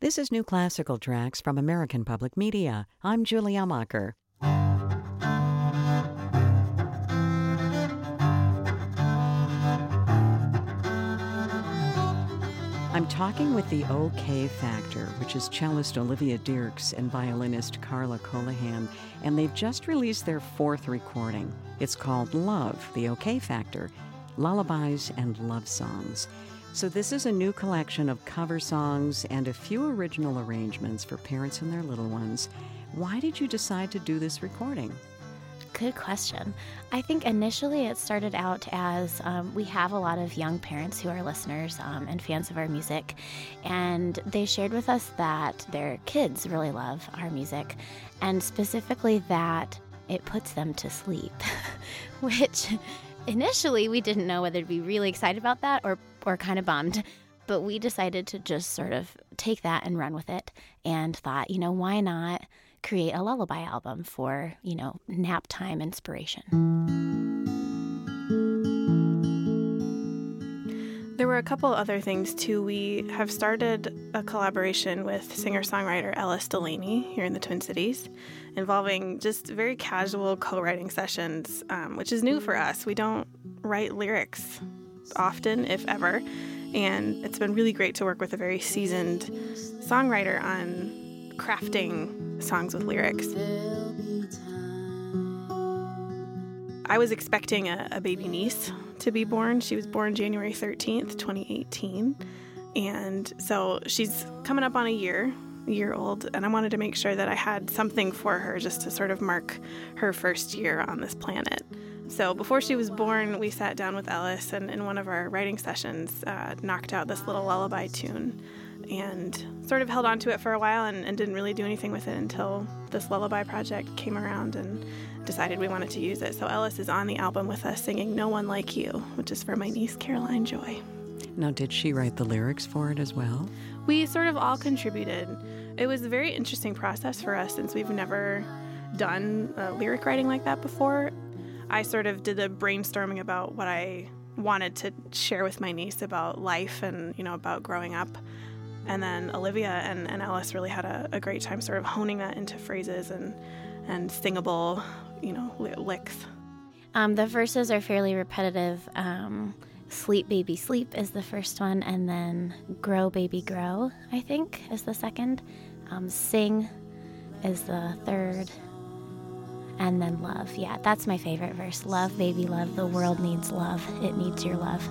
This is New Classical Tracks from American Public Media. I'm Julie Amacher. I'm talking with the OK Factor, which is cellist Olivia Dierks and violinist Carla Colohan, and they've just released their fourth recording. It's called Love, the OK Factor, Lullabies and Love Songs. So this is a new collection of cover songs and a few original arrangements for parents and their little ones. Why did you decide to do this recording? Good question. I think initially it started out as we have a lot of young parents who are listeners and fans of our music, and they shared with us that their kids really love our music, and specifically that it puts them to sleep, which initially we didn't know whether to be really excited about that or kind of bummed. But we decided to just sort of take that and run with it and thought, why not create a lullaby album for, nap time inspiration. There were a couple other things, too. We have started a collaboration with singer-songwriter Ellis Delaney here in the Twin Cities, involving just very casual co-writing sessions, which is new for us. We don't write lyrics often, if ever, and it's been really great to work with a very seasoned songwriter on crafting songs with lyrics. I was expecting a baby niece to be born. She was born January 13th, 2018. And so she's coming up on a year old, and I wanted to make sure that I had something for her just to sort of mark her first year on this planet. So before she was born, we sat down with Ellis and in one of our writing sessions knocked out this little lullaby tune and sort of held on to it for a while and didn't really do anything with it until this lullaby project came around and decided we wanted to use it. So Ellis is on the album with us singing No One Like You, which is for my niece Caroline Joy. Now, did she write the lyrics for it as well? We sort of all contributed. It was a very interesting process for us since we've never done lyric writing like that before. I sort of did a brainstorming about what I wanted to share with my niece about life and, about growing up. And then Olivia and Ellis really had a great time sort of honing that into phrases and singable, licks. The verses are fairly repetitive. Sleep, Baby, Sleep is the first one, and then Grow, Baby, Grow, I think, is the second. Sing is the third. And then Love. Yeah, that's my favorite verse. Love, baby, love. The world needs love. It needs your love.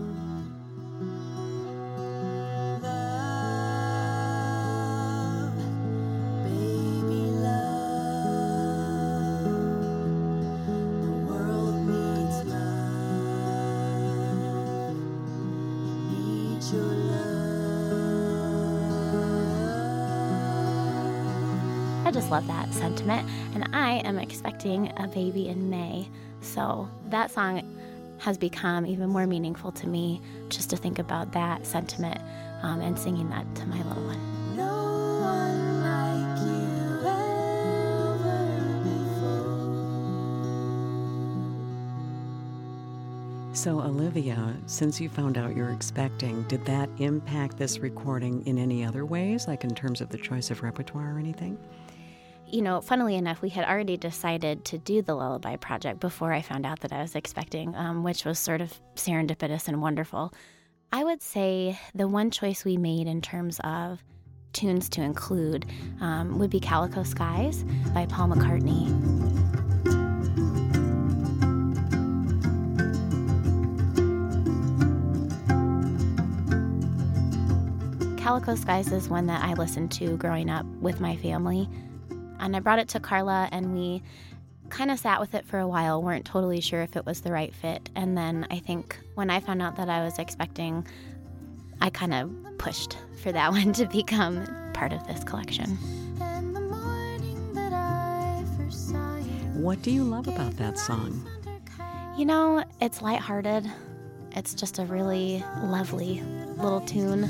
I just love that sentiment, and I am expecting a baby in May, so that song has become even more meaningful to me just to think about that sentiment and singing that to my little one. No one like you ever before. So, Olivia, since you found out you're expecting, did that impact this recording in any other ways, like in terms of the choice of repertoire or anything? Funnily enough, we had already decided to do the lullaby project before I found out that I was expecting, which was sort of serendipitous and wonderful. I would say the one choice we made in terms of tunes to include would be Calico Skies by Paul McCartney. Calico Skies is one that I listened to growing up with my family. And I brought it to Carla, and we kind of sat with it for a while, weren't totally sure if it was the right fit. And then I think when I found out that I was expecting, I kind of pushed for that one to become part of this collection. What do you love about that song? It's lighthearted. It's just a really lovely little tune.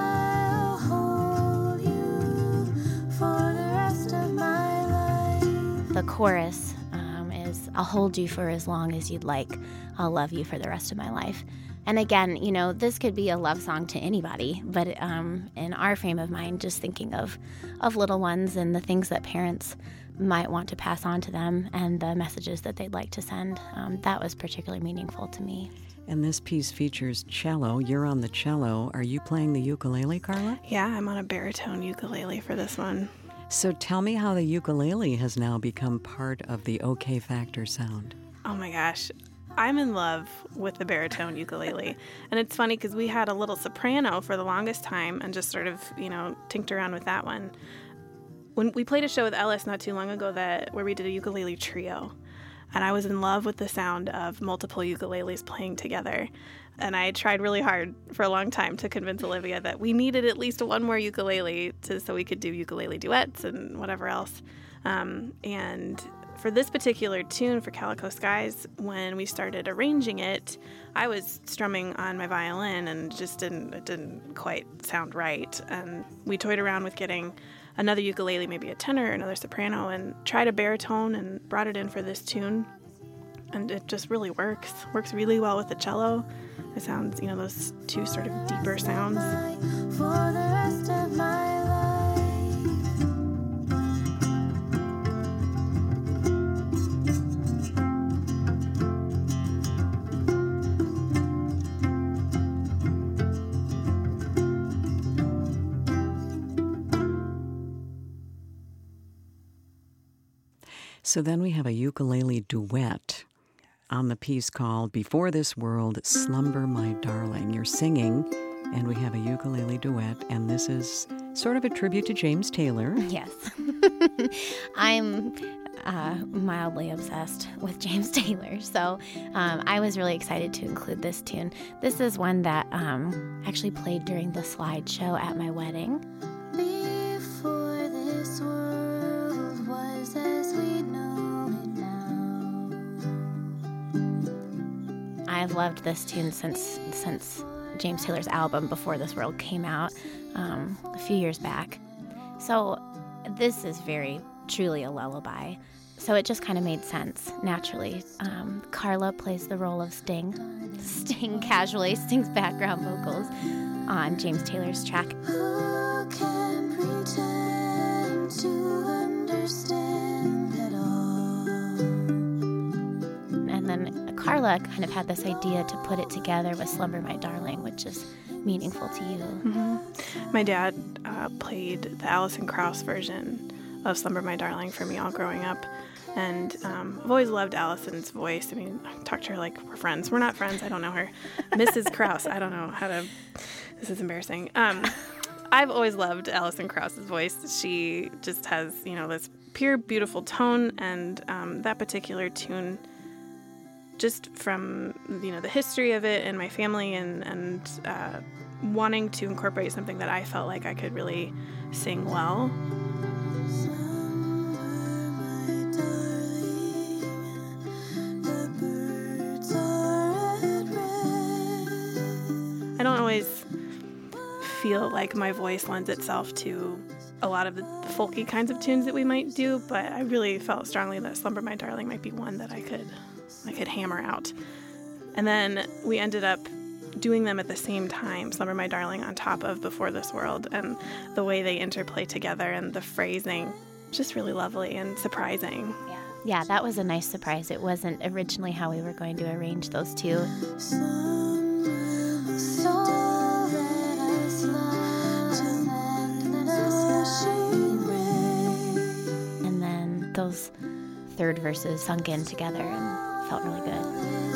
The chorus is, I'll hold you for as long as you'd like. I'll love you for the rest of my life. And again, this could be a love song to anybody, but in our frame of mind, just thinking of little ones and the things that parents might want to pass on to them and the messages that they'd like to send, that was particularly meaningful to me. And this piece features cello. You're on the cello. Are you playing the ukulele, Carla? Yeah, I'm on a baritone ukulele for this one. So tell me how the ukulele has now become part of the OK Factor sound. Oh my gosh. I'm in love with the baritone ukulele. And it's funny because we had a little soprano for the longest time and just sort of, tinked around with that one. When we played a show with Ellis not too long ago where we did a ukulele trio, and I was in love with the sound of multiple ukuleles playing together. And I tried really hard for a long time to convince Olivia that we needed at least one more ukulele so we could do ukulele duets and whatever else. And for this particular tune, for Calico Skies, when we started arranging it, I was strumming on my violin and it didn't quite sound right. And we toyed around with getting another ukulele, maybe a tenor, another soprano, and tried a baritone and brought it in for this tune. And it just really works really well with the cello. It sounds, those two sort of deeper sounds. For the rest of my life. So then we have a ukulele duet on the piece called Before This World, Slumber My Darling. You're singing, and we have a ukulele duet, and this is sort of a tribute to James Taylor. Yes. I'm mildly obsessed with James Taylor, so I was really excited to include this tune. This is one that actually played during the slideshow at my wedding. Before this world was as we know it now. I've loved this tune since James Taylor's album Before This World came out a few years back. So this is very truly a lullaby. So it just kind of made sense naturally. Carla plays the role of Sting. Sting casually sings background vocals on James Taylor's track. Who can pretend to understand it all? And then Carla kind of had this idea to put it together with Slumber My Darling, which is meaningful to you. Mm-hmm. My dad played the Alison Krauss version of Slumber My Darling for me all growing up. And I've always loved Alison's voice. I mean, I talk to her like we're friends. We're not friends. I don't know her. Mrs. Krauss. I don't know how to... This is embarrassing. I've always loved Alison Krauss's voice. She just has, this pure, beautiful tone. And that particular tune, just from, the history of it and my family and wanting to incorporate something that I felt like I could really sing well. I don't always feel like my voice lends itself to a lot of the folky kinds of tunes that we might do, but I really felt strongly that Slumber My Darling might be one that I could hammer out. And then we ended up doing them at the same time, Slumber My Darling on top of Before This World, and the way they interplay together and the phrasing, just really lovely and surprising. Yeah, that was a nice surprise. It wasn't originally how we were going to arrange those two. And then those third verses sunk in together and felt really good.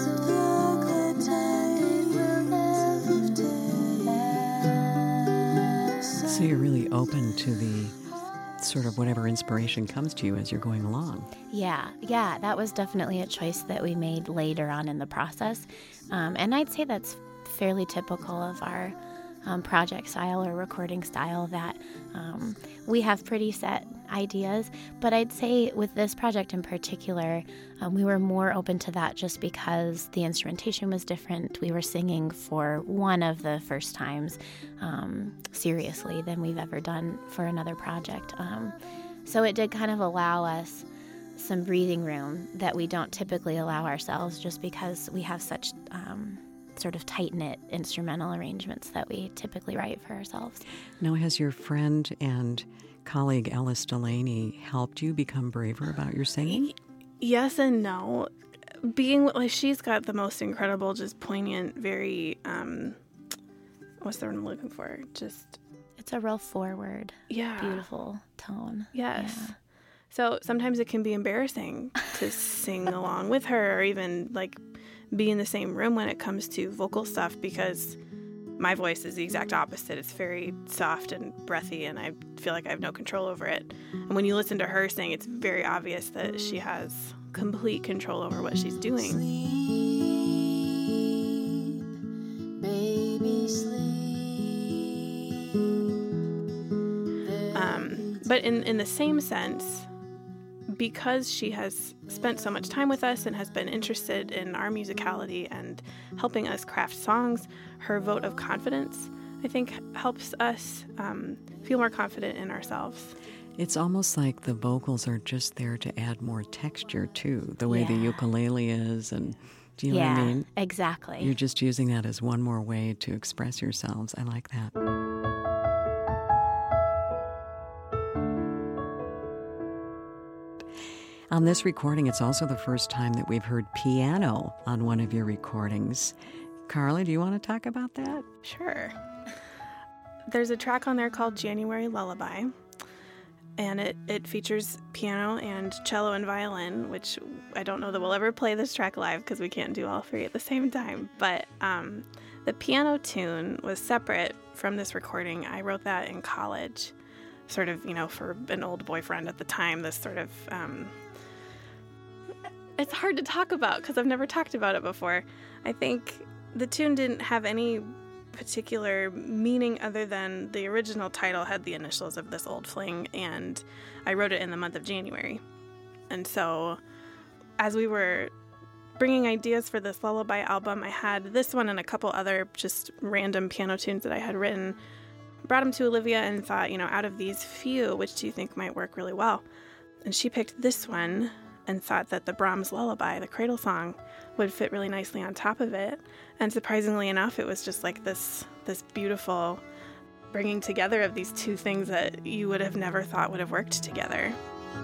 So you're really open to the sort of whatever inspiration comes to you as you're going along. Yeah, that was definitely a choice that we made later on in the process. And I'd say that's fairly typical of our project style or recording style, that we have pretty set ideas. But I'd say with this project in particular, we were more open to that just because the instrumentation was different. We were singing for one of the first times seriously than we've ever done for another project. So it did kind of allow us some breathing room that we don't typically allow ourselves, just because we have such sort of tight-knit instrumental arrangements that we typically write for ourselves. Now, has your friend and colleague Alice Delaney helped you become braver about your singing? Yes and no. She's got the most incredible, just poignant, very, what's the word I'm looking for? It's a real forward, yeah, beautiful tone. Yes. Yeah. So sometimes it can be embarrassing to sing along with her, or even like be in the same room when it comes to vocal stuff, because my voice is the exact opposite. It's very soft and breathy, and I feel like I have no control over it. And when you listen to her sing, it's very obvious that she has complete control over what she's doing. Sleep, baby, sleep. But in the same sense, because she has spent so much time with us and has been interested in our musicality and helping us craft songs, her vote of confidence, I think, helps us feel more confident in ourselves. It's almost like the vocals are just there to add more texture, too, the way the ukulele is. And do you know what I mean? Exactly. You're just using that as one more way to express yourselves. I like that. On this recording, it's also the first time that we've heard piano on one of your recordings. Carla, do you want to talk about that? Sure. There's a track on there called January Lullaby, and it features piano and cello and violin, which I don't know that we'll ever play this track live because we can't do all three at the same time. But the piano tune was separate from this recording. I wrote that in college, sort of, for an old boyfriend at the time, this sort of... It's hard to talk about because I've never talked about it before. I think the tune didn't have any particular meaning other than the original title had the initials of this old fling, and I wrote it in the month of January. And so as we were bringing ideas for this lullaby album, I had this one and a couple other just random piano tunes that I had written, brought them to Olivia and thought, out of these few, which do you think might work really well? And she picked this one and thought that the Brahms lullaby, the cradle song, would fit really nicely on top of it. And surprisingly enough, it was just like this beautiful bringing together of these two things that you would have never thought would have worked together.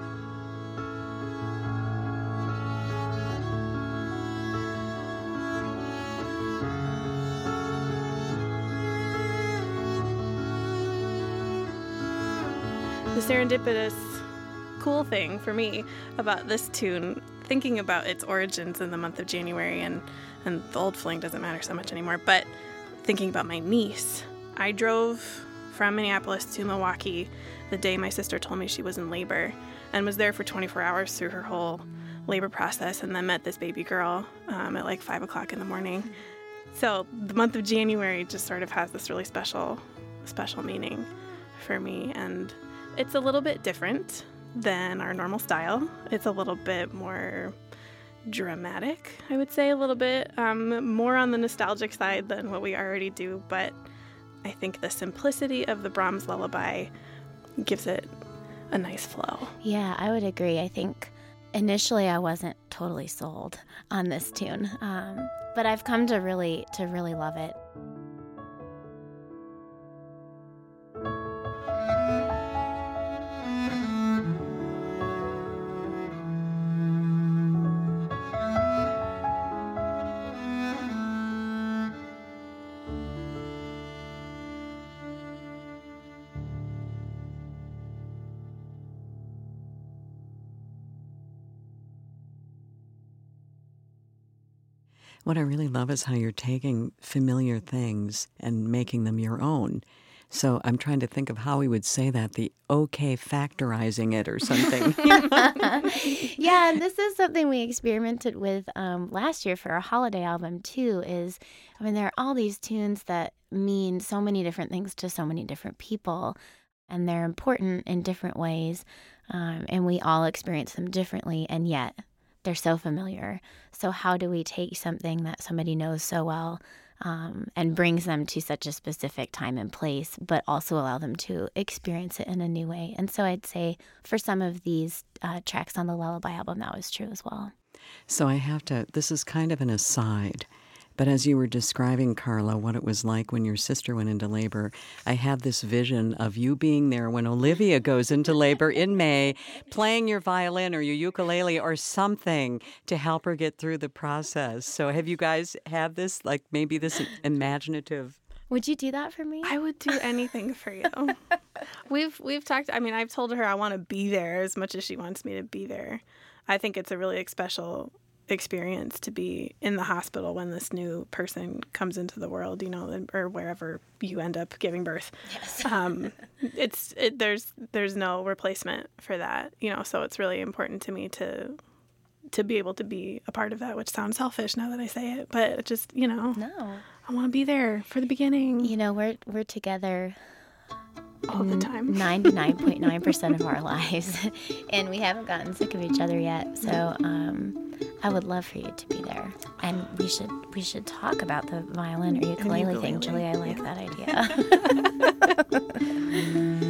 The serendipitous cool thing for me about this tune, thinking about its origins in the month of January, and the old fling doesn't matter so much anymore, but thinking about my niece, I drove from Minneapolis to Milwaukee the day my sister told me she was in labor, and was there for 24 hours through her whole labor process, and then met this baby girl at like 5 o'clock in the morning. So the month of January just sort of has this really special meaning for me, and it's a little bit different than our normal style. It's a little bit more dramatic, I would say, a little bit more on the nostalgic side than what we already do, but I think the simplicity of the Brahms lullaby gives it a nice flow. Yeah, I would agree. I think initially I wasn't totally sold on this tune, but I've come to really love it. What I really love is how you're taking familiar things and making them your own. So I'm trying to think of how we would say that, the OK factorizing it or something. Yeah, and this is something we experimented with last year for our holiday album, too, there are all these tunes that mean so many different things to so many different people, and they're important in different ways, and we all experience them differently, and yet they're so familiar. So how do we take something that somebody knows so well and brings them to such a specific time and place, but also allow them to experience it in a new way? And so I'd say for some of these tracks on the Lullaby album, that was true as well. So this is kind of an aside, But as you were describing, Carla, what it was like when your sister went into labor, I had this vision of you being there when Olivia goes into labor in May, playing your violin or your ukulele or something to help her get through the process. So have you guys had this, like maybe this imaginative? Would you do that for me? I would do anything for you. We've talked, I mean, I've told her I want to be there as much as she wants me to be there. I think it's a really special experience to be in the hospital when this new person comes into the world, you know, or wherever you end up giving birth. Yes. There's no replacement for that, you know, so it's really important to me to be able to be a part of that, which sounds selfish now that I say it, but just, you know, No. I want to be there for the beginning. You know, we're together all the time. 99.9% of our lives, and we haven't gotten sick of each other yet. So I would love for you to be there, and we should talk about the violin or ukulele thing. Julie, I like that idea.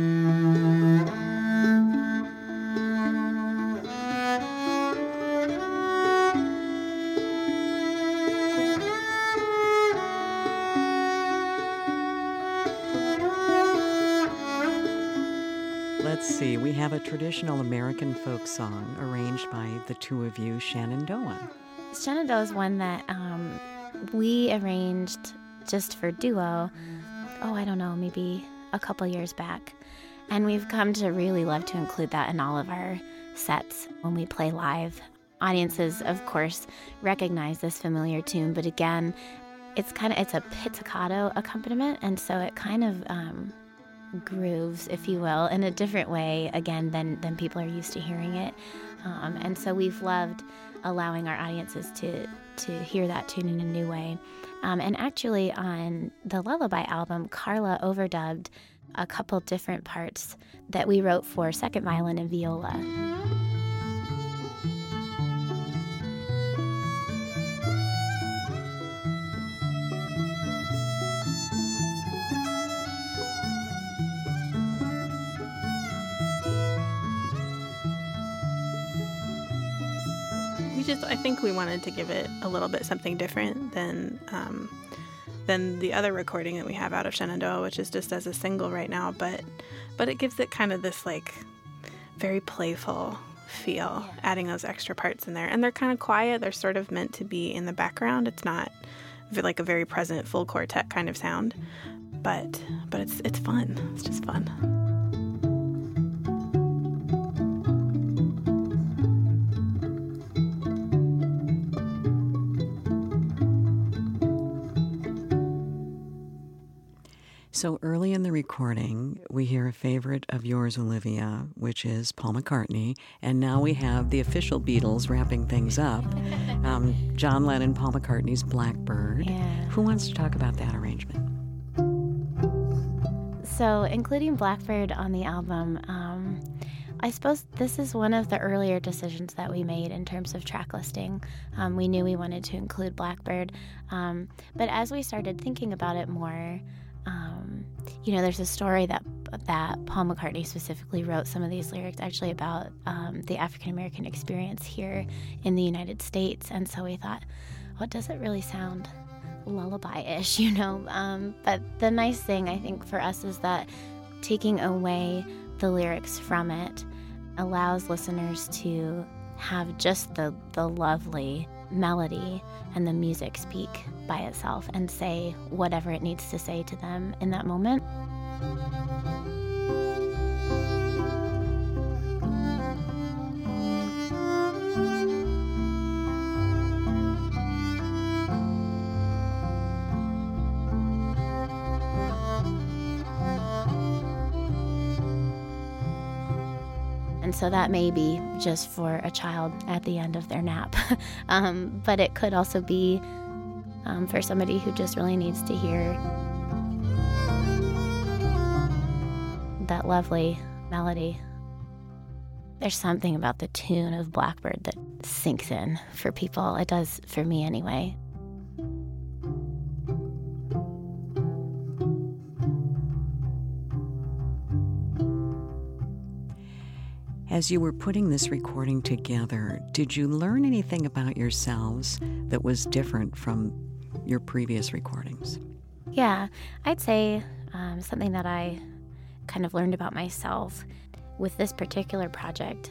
Let's see, we have a traditional American folk song arranged by the two of you, Shenandoah. Shenandoah is one that we arranged just for duo, I don't know, maybe a couple years back. And we've come to really love to include that in all of our sets when we play live. Audiences, of course, recognize this familiar tune, but again, it's a pizzicato accompaniment, and so it kind of grooves, if you will, in a different way, again, than people are used to hearing it. And so we've loved allowing our audiences to hear that tune in a new way. And actually on the Lullaby album, Carla overdubbed a couple different parts that we wrote for second violin and viola. I think we wanted to give it a little bit something different than the other recording that we have out of Shenandoah, which is just as a single right now. But it gives it kind of this like very playful feel, adding those extra parts in there. And they're kind of quiet. They're sort of meant to be in the background. It's not like a very present full quartet kind of sound, but it's fun. It's just fun. So early in the recording, we hear a favorite of yours, Olivia, which is Paul McCartney. And now we have the official Beatles wrapping things up. John Lennon, Paul McCartney's Blackbird. Yeah. Who wants to talk about that arrangement? So including Blackbird on the album, I suppose this is one of the earlier decisions that we made in terms of track listing. We knew we wanted to include Blackbird. But as we started thinking about it more, there's a story that Paul McCartney specifically wrote some of these lyrics actually about the African-American experience here in the United States. And so we thought, does it really sound lullaby-ish, But the nice thing, I think, for us is that taking away the lyrics from it allows listeners to have just the lovely melody and the music speak by itself and say whatever it needs to say to them in that moment. And so that may be just for a child at the end of their nap. But it could also be for somebody who just really needs to hear that lovely melody. There's something about the tune of Blackbird that sinks in for people. It does for me anyway. As you were putting this recording together, did you learn anything about yourselves that was different from your previous recordings? Yeah, I'd say something that I kind of learned about myself with this particular project.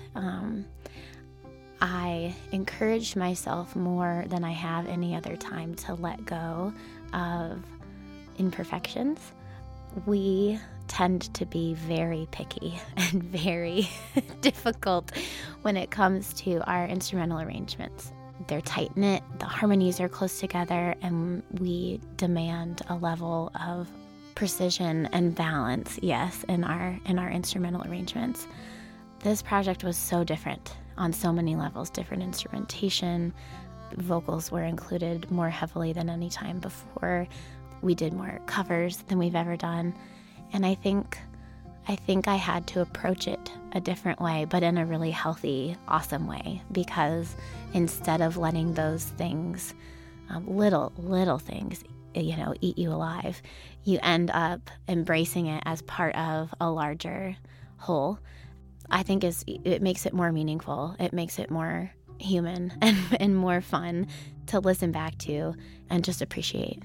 I encouraged myself more than I have any other time to let go of imperfections. We tend to be very picky and very difficult when it comes to our instrumental arrangements. They're tight-knit, the harmonies are close together, and we demand a level of precision and balance, yes, in our instrumental arrangements. This project was so different on so many levels, different instrumentation. Vocals were included more heavily than any time before. We did more covers than we've ever done. And I think I had to approach it a different way, but in a really healthy, awesome way, because instead of letting those things, little things, eat you alive, you end up embracing it as part of a larger whole. I think it makes it more meaningful. It makes it more human and more fun to listen back to and just appreciate.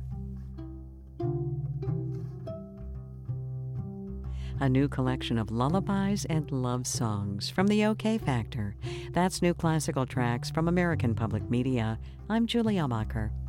A new collection of lullabies and love songs from the OK Factor. That's New Classical Tracks from American Public Media. I'm Julie Amacher.